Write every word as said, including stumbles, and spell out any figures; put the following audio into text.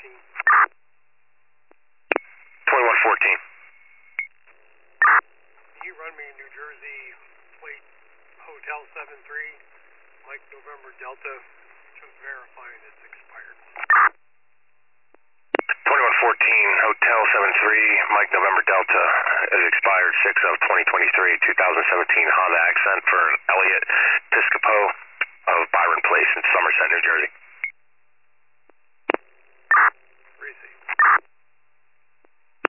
fourteen. twenty-one fourteen. Can you run me New Jersey plate Hotel seven three, Mike November Delta, just verifying it's expired. twenty-one fourteen, Hotel seven three, Mike November Delta, is expired six of twenty twenty-three, two thousand seventeen Honda Accent for Elliot Piscopo of Byron Place in Somerset, New Jersey.